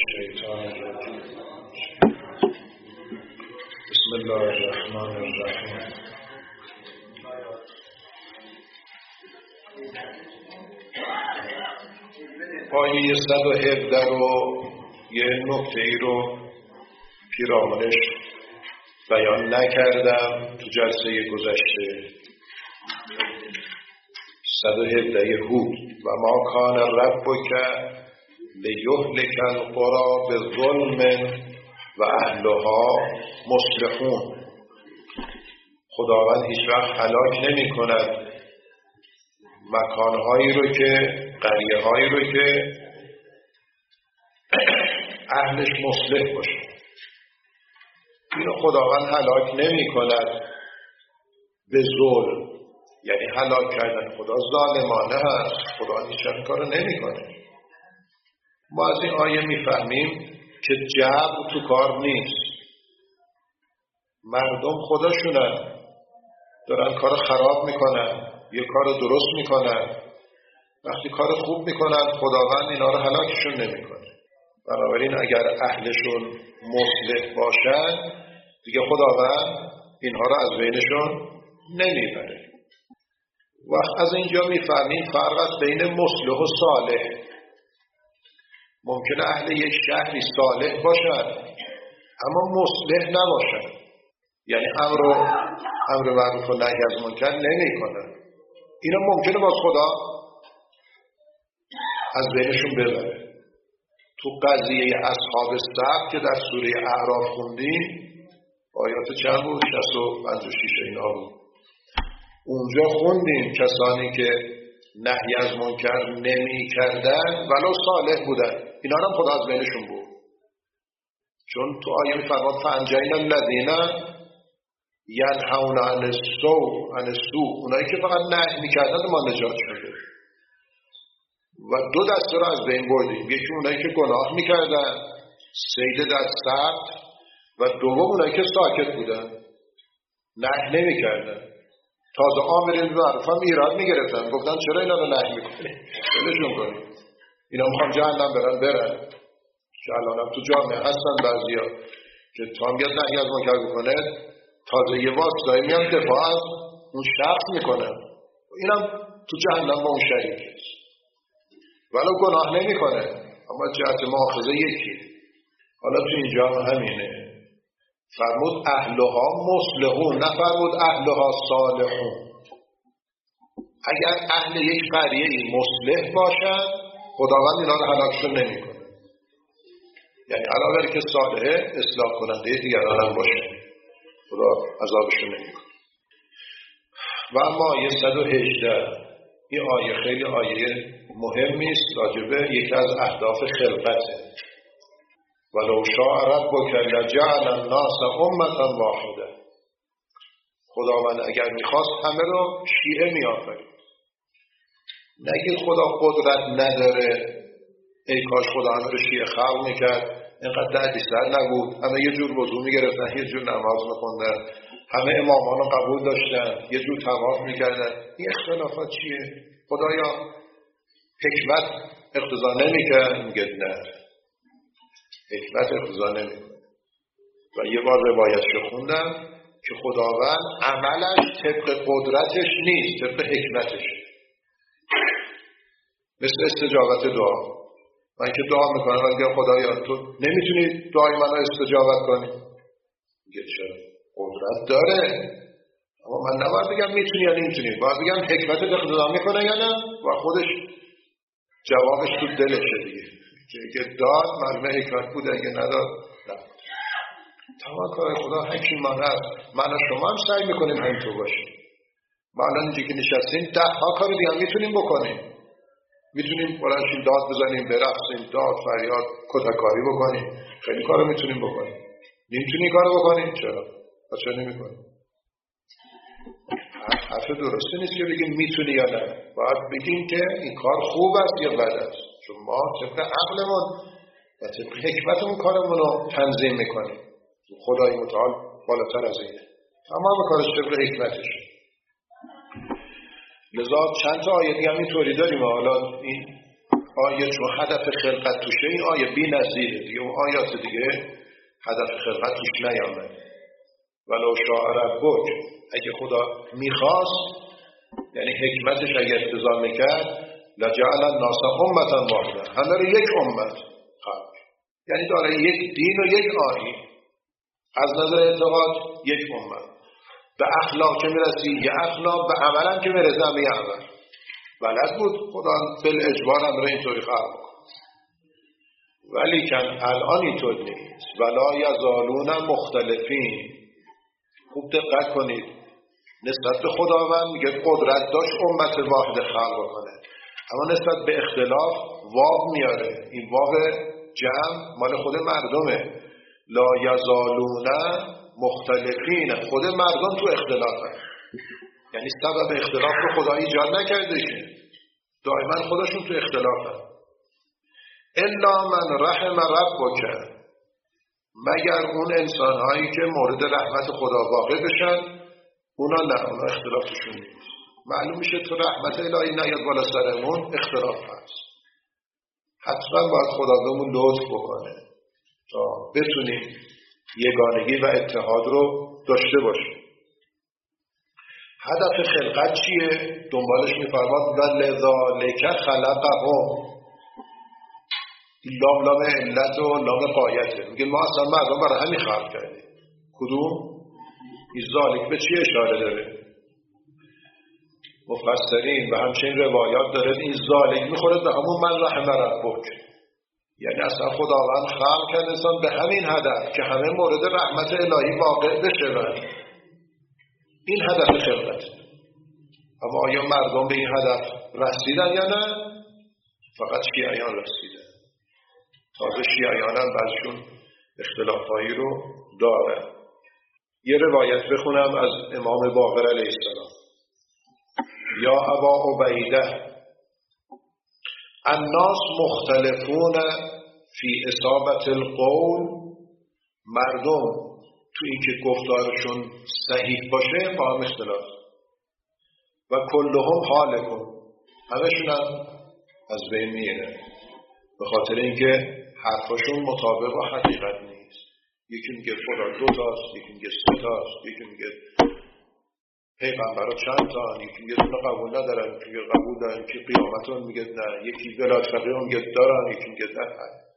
الشیطان الرجیم. بسم الله الرحمن الرحیم. آیه 117 رو یه نکته‌ای رو پیرامونش بیان نکردم تو جلسه گذشته. 117 هود: و ما کان ربک لیهلک القری بظلم و اهلها مصلحون. خداوند هیچ وقت هلاک نمی کند مکانهایی رو که قریه هایی رو که اهلش مصلح باشه. اینو خداوند هلاک نمی کند به ظلم، یعنی هلاک کردن خدا ظالمانه هست. خدا هیچ وقت کارو نمی کنه. ما از این آیه میفهمیم که جبر تو کار نیست. مردم خودشونن دارن کار خراب میکنن، یه کار درست میکنن. وقتی کار خوب میکنن خداوند اینا رو هلاکشون نمیکنه. بنابراین اگر اهلشون مصلح باشن دیگه خداوند اینها رو از بینشون نمیبره. و از اینجا میفهمیم فرق است بین مصلح و صالح. ممکنه اهل یک شهری صالح باشن اما مصلح نباشن، یعنی امر معروف و نهی از منکر نمیکنن. اینا ممکنه باز خدا از بینشون ببره. تو قضیه اصحاب السبت که در سوره اعراف خوندیم، آیات چند بود؟ 56 اینا بود. اونجا خوندیم کسانی که نهی از منکر نمی کردن ولو صالح بودن، اینا هم خدا از بینشون بود. چون تو آیه می‌فرماد فانجینا الذین ینهون عن السوء، اونایی که فقط نهی می‌کردن ما نجات شده. و دو دسته رو از بین بردیم. یکی اونایی که گناه می‌کردن، صید در سبت، و دوم اونایی که ساکت بودن، نهی نمی‌کردن. تازه آمرین معروف هم ایراد میگرفتن، گفتن چرا اینا رو نهی میکنی؟ ولشون کنی، اینا میخوام جهنم برن. که الان هم تو جامعه هستن بعضیا که تا میاد نهی از منکر بکنه تازه یه واسطایی میان دفاع از اون شخص میکنه. اینم تو جهنم با اون شریکه ولو گناه نمیکنه، اما جهت مؤاخذه یکی. حالا تو اینجا هم همینه. فرمود اهلها مصلحون، نفرمود اهلها صالحون. اگر اهل یک قریه مصلح باشن خداوند اینا رو هلاکشون نمیکنه. یعنی علاوه که صالحه اصلاح کننده دیگران هم باشه، خدا عذابشون نمیکنه. و اما آیه 118، این آیه خیلی آیه مهمی است راجبه یکی از اهداف خلقته. ولو شاء ربک لجعل الناس امة واحده. خداوند اگر میخواست همه رو شیعه میآفرید. نگید خدا قدرت نداره، ای کاش خدا همه رو شیعه خلق میکرد، اینقدر دردسر نبود، همه یه جور وضو میگرفتن، یه جور نماز میخوندن، همه امامان رو قبول داشتن، یه جور طواف میکردن. این اختلافات چیه؟ خدایا حکمت اقتضا نمیکرد؟ میگه نه، حکمت اقتضا نمیکنه. و یه بار روایتشو خوندم که خداوند عملش طبق قدرتش نیست، طبق حکمتشه. مثل استجابت دعا. من که دعا میکنم و میگم خدایا تو نمیتونی دعای منو استجابت کنی؟ میگه چرا؟ قدرت داره، اما من نباید بگم میتونی یا نمیتونی، باید بگم حکمت اقتضا میکنه یا نه، و خودش جوابش تو دلشه دیگه. که داد معلومه حکمت بود، اگه نداد نه. تمام کار خدا حکیمانه است. من و شما هم سعی میکنیم همینطور باشیم. ما الان اینجا که نشستیم 10 کار دیگه هم میتونیم بکنیم. میتونیم بلندشیم داد بزنیم، برقصیم، داد فریاد کتککاری بکنیم، خیلی کارو میتونیم بکنیم. نمیتونی کارو بکنیم؟ چرا نمیکنیم؟ حرف درسته نیست که بگیم میتونی یا نه. باید بگیم که این کار خوب است یا بد است، چون ما طبق عقلمون و طبق حکمتمون کارمون رو تنظیم میکنیم. خدای متعال بالاتر از اینه، تمام کارش طبق حکمتشه. لذا چند تا آیه دیگه هم اینطوری داریم. حالا این آیه چون هدف خلقت توشه، این آیه بی نظیره دیگه. اون آیات دیگه هدف خلقت توش نیامد. ولو شاء ربک، اگه خدا میخواست، یعنی حکمتش اگه اقتضا میکرد، لجعل الناس امة واحده، همه رو یک امت خلق، یعنی داره یک دین و یک آیین، از نظر اعتقاد یک امت، به اخلاق که میرسی یه اخلاق، به عمل هم که میرسی هم یه عمل. بلد بود خدا بالاجبار هم رو اینطوری خلق کنه، ولی کن الان اینطور نیست. ولا یزالون مختلفین. خوب دقت کنید، نسبت به خداوند میگه قدرت داشت امت واحد خلق کنه، اما نسبت به اختلاف واو میاره. این واو جمع مال خود مردمه. لا یزالون مختلفین، خود مردم تو اختلافه، یعنی سبب اختلاف رو خدا ایجاد نکرده که دائما خودشون تو اختلافه. الا من رحم ربک، مگر اون انسان‌هایی که مورد رحمت خدا واقع بشن، اونا نه، اونا اختلافشون نیست. معلوم میشه تو رحمت الهی نیاد بالا سرمون، اختلاف هست. حتما باید خدا بهمون لطف بکنه تا بتونیم یگانگی و اتحاد رو داشته باشیم. هدف خلقت چیه؟ دنبالش میفرماد ولذالک خلقهم. لام علت و لام قایته. میگه ما اصلا مردم برای همین خلق کردیم. کدوم؟ این ذالک به چی اشاره داره؟ مفسرین و همچنین روایات داره این ذالک میخوره به همون من رحم ربک، یعنی اصلا خداوند خلق کرد انسان به همین هدف که همه مورد رحمت الهی واقع بشن. این هدف خلقت. اما آیا مردم به این هدف رسیدن یا نه؟ فقط شیعیان رسیدن. تازه شیعیان هم بعضشون اختلافایی رو داره. یه روایت بخونم از امام باقر علیه السلام. یا ابا عبیده، الناس مختلفون فی اصابت القول. مردم تو این که گفتارشون صحیح باشه با هم اختلاف، و کلهم هالکون، همشون هم از بین میره به خاطر اینکه حرفاشون مطابق با حقیقت نیست. یکی میگه خدا دو تاست، یکی میگه سه تاست، یکی میگه پیغمبرها چند تا، یکی میگه اونها قبول ندارن، یکی میگه قبول دارن، یکی قیامتون میگه نه، یکی ولایت فقیه میگه دارن، یکی میگه نه.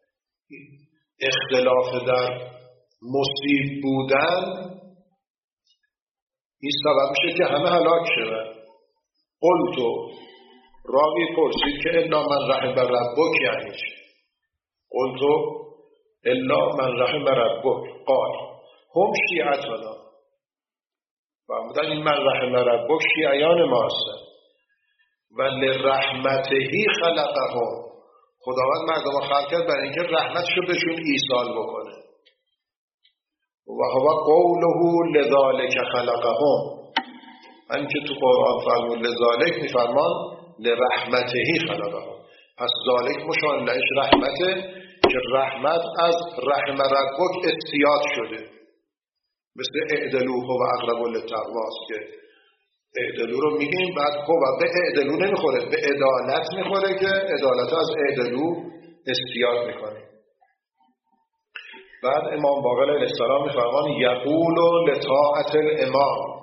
اختلاف در مصیب بودن این سبب میشه که همه هلاک شدن. قلتو، راوی پرسید که الا من رحم ربک یعنی چی؟ قلتو الا من رحم ربک قال هم شیعتنا. فرمودن این من رحم ربک شیعیان ما هستن. و لرحمتهی خلقهم، خداوند مردم خلق کرد برای اینکه رحمتشو بهشون ایصال بکنه. و هو قوله لذالک خلقهم، همین که تو قرآن فرمود لذالک میفرمان لرحمتهی خلقهم. پس ذالک مشان لهش رحمته که رحمت از رحم ربک استیاد شده. مثل اعدلوه و اقرب للتقوا که اعدلو رو میگیم، بعد خب به اعدلو نمیخوره، به عدالت میخوره که عدالت از اعدلو استیاد میکنه. بعد امام باقر علیه السلام میفرمان یقول لطاعت الامام،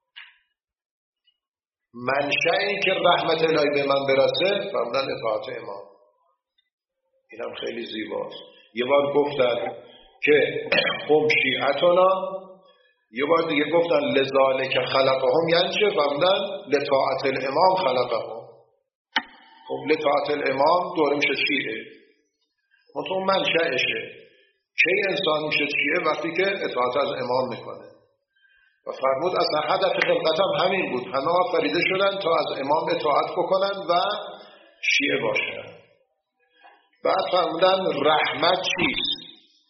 منشأ این که رحمت الهی به من برسه فرمودن اطاعت امام. اینم خیلی زیباست. یه بار گفتن که هم شیعتنا، یه بار دیگه گفتن لذالک خلقهم یعنی چه؟ فرمودن لطاعت الامام خلقهم. خب لطاعت الامام دوره میشه شیعه، منطقه منشأشه. کی انسان میشه شیعه؟ وقتی که اطاعت از امام میکنه. و فرمود اصلا هدف خلقت هم همین بود، همه آفریده شدن تا از امام اطاعت بکنن و شیعه باشن. بعد فرمودن رحمت چیست؟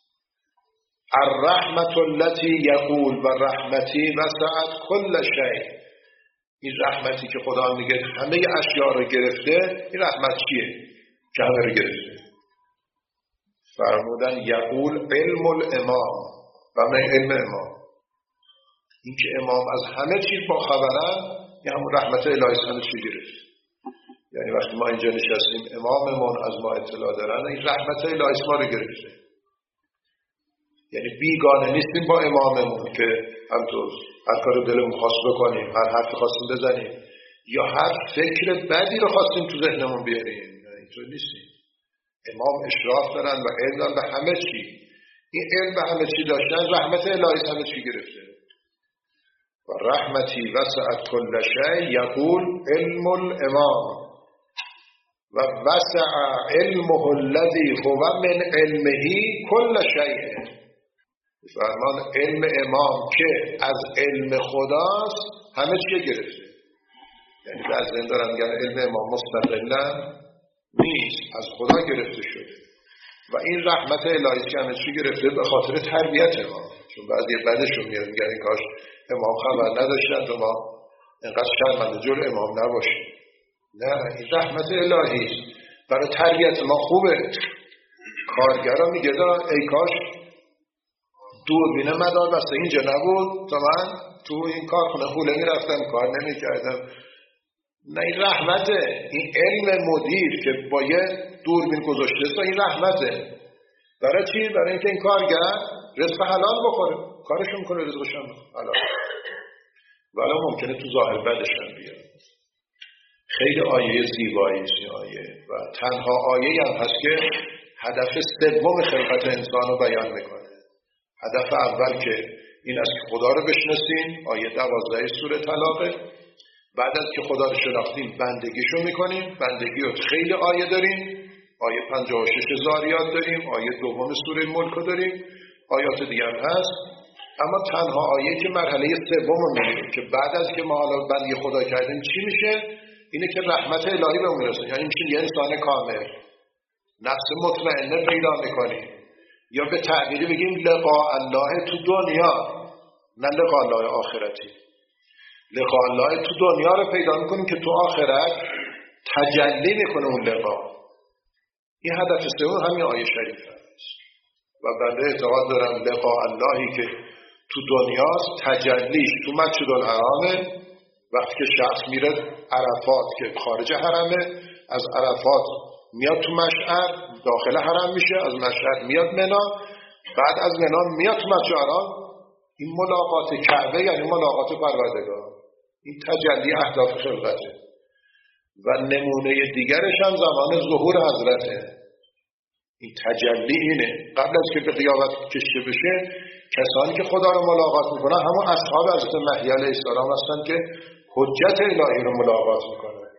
الرحمت التي یقول و رحمتی وسعت کل شیء. این رحمتی که خدا میگه همه اشیاء رو گرفته، این رحمت چیه که همه رو گرفته؟ فرمودن یقول علم الامام، و من علم امام، این که امام از همه چیز با خبرن، یه همون رحمت الهی همه چیز گرفت. یعنی وقتی ما اینجا نشستیم اماممون از ما اطلاع دارن، این رحمت الهی ما رو گرفته. یعنی بیگانه نیستیم با اماممون که همطور هر کار دلمون خواست بکنیم، هر حرفی خواستیم بزنیم یا هر فکر بدی رو خواستیم تو ذهنمون بیاریم. یعنی اینطور نیستیم. امام اشراف دارن و علم دارن به همه چی. این علم به همه چی داشتن، رحمت الهی همه چی گرفته. و رحمتی وسعت کل شیء یقول علم الامام و وسع علمه الذی هو من علمه کل شیء. فرمان علم امام که از علم خداست همه چی گرفته. یعنی بعضی دارن میگن علم امام مستقلا نیست، از خدا گرفته شده و این رحمت الهی که همه چی گرفته به خاطر تربیت امام. چون بعضی بعدشون میگن این کاش امام خبر نداشتن و ما اینقدر شرمنده جلو امام نباشیم. نه، این رحمت الهی است. برای تربیت ما خوبه. کارگرا میگه ای کاش دوربین مدار بسته اینجا نبود تا من تو این کارخونه خوله میرفتم کار نمیکردم. نه، این رحمته. این علم مدیر که با یه دوربین گذاشته تا این رحمته. برای چی؟ برای اینکه این کارگر رزق حلال بخوره، کارشون کنه رزقش هم حلال، ولی ممکنه تو ظاهر بدش هم بیاد. خیلی آیه زیبایی است این آیه و تنها آیه هم هست که هدف سوم خلقت انسان رو بیان میکنه. هدف اول که این است که خدا رو بشناسیم، آیه 12 سوره طلاقه. بعد از که خدا رو شناختیم بندگیشو میکنیم. بندگی رو خیلی آیه داریم، آیه 56 زاریات داریم، آیه دوم سوره ملک داریم، آیات دیگه هم هست. اما تنها آیه که مرحله سوم رو میگیم که بعد از که ما حالا بندگی خدا کردیم چی میشه؟ اینه که رحمت الهی به اون میرسه. یعنی میشه یه انسان کامل، نفس مطمئنه پیدا میکنیم، یا به تعبیری بگیم لقاء الله تو دنیا، نه لقاء الله آخرتی. لقاء الله تو دنیا رو پیدا میکنیم که تو آخرت تجلی میکنه اون لقاء. این هدف سوم همین آیه شریف است و بنده اعتقاد دارم لقاء اللهی که تو دنیاست تجلیش تو مسجد الحرامه. وقتی که شخص میره عرفات که خارج حرمه، از عرفات میاد تو مشعر داخل حرم میشه، از مشعر میاد منا، بعد از منا میاد تو مسجد الحرام. این ملاقات کعبه یعنی ملاقات پروردگار. این تجلی اهداف خلقته و نمونه دیگرش هم زمان ظهور حضرته. این تجلی اینه. قبل از که به قیامت کشته بشه کسانی که خدا رو ملاقات میکنن همون اصحاب حضرت مهدی علیه السلام هستن که حجت الهی رو ملاقات میکنن.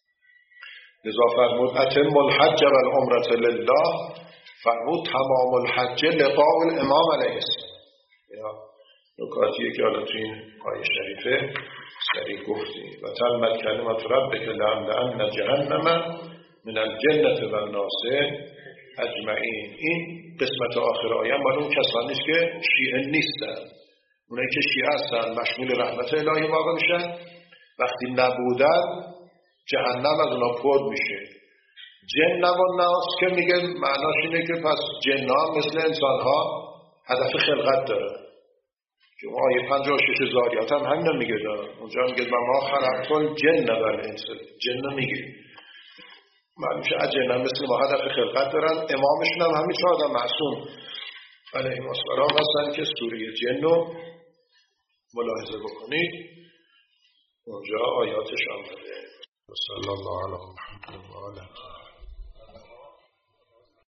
لذا فرمود اتم الحج و العمرة لله، فرمود تمام الحج لقاء الامام علیه السلام. نکاتیه که حالا تو این آیه شریفه سریع گفتیم و تمت کلمت ربک لأملأن جهنم من الجنة و الناس اجمعین. این قسمت آخر آیه مال اون کسانی است که شیعه نیستن. اونایی که شیعه هستن مشمول رحمت الهی واقع میشن. وقتی نبودن جهنم از اونا پر میشه. جن و ناس که میگه معناش اینه که پس جن‌ها مثل انسان‌ها هدف خلقت داره که اون آیه 56 زاریات هم همین میگه داره. اونجا میگه ما خلقت الجن و الانس. جن میگه معلوم میشه اجنه مثل ما هدف خلقت دارن. امامشون هم همین 4 آدم معصوم علیهم السلام هستن که سوره جن رو ملاحظه بکنید، اونجا آیاتش آمده. صلی الله علیه و محمد و آله.